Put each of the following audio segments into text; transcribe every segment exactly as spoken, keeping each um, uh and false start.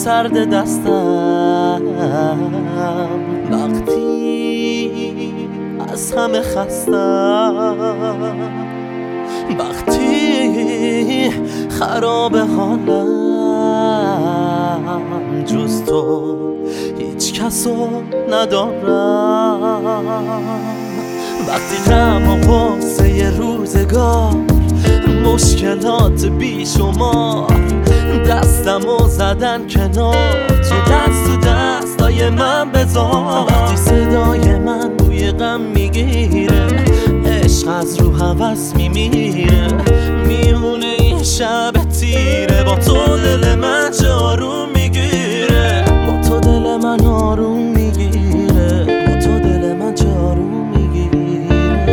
سرد دستم وقتی از همه خستم، وقتی خراب حالم جز تو هیچ کسو ندارم، وقتی غم و غصه روزگار مشکلات بیشمار دستمو زدن کنار، تو دست تو دستای من بذار، وقتی صدای من بوی غم میگیره عشق از رو هوس میمیره، میمونه این شب تیره با تو دل من چه آروم میگیره، با تو دل من آروم میگیره، با تو دل من چه آروم میگیره.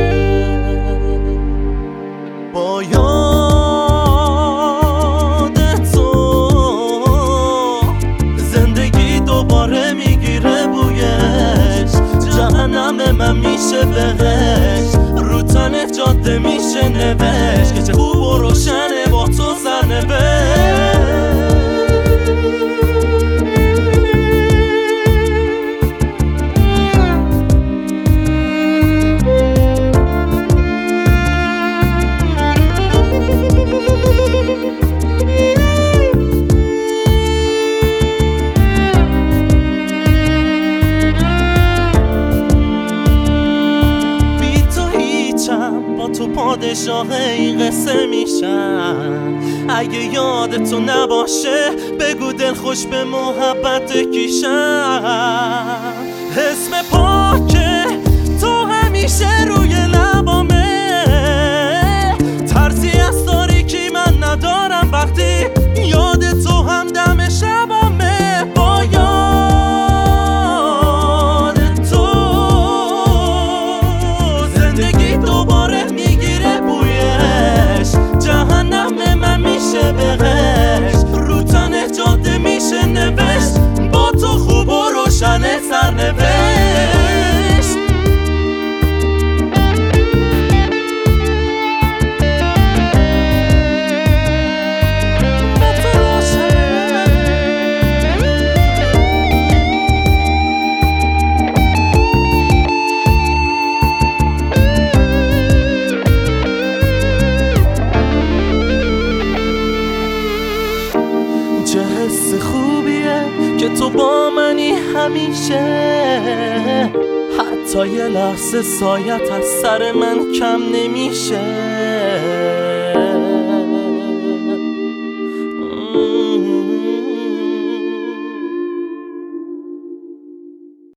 با یاد تو زندگی دوباره میگیره بویش، جهنم من میشه بهش، رو تن جاده میشه نوشت که چه خوب و روشنه با تو سرنوشت. تو پادشاه این قصه میشم، اگه یاد تو نباشه بگو دل خوش به محبت کیشم، اسم پاکه تو همیشه روی لبامه، ترسی از تاریکی من ندارم وقتی یاد تو هم دم شبامه، با یاد تو زندگی دوباره جهنم من میشه بهش، رو تن جاده میشه نوشت، با تو خوب و روشن سرنوشت. حس خوبیه که تو با منی همیشه، حتی یه لحظه سایت از سر من کم نمیشه.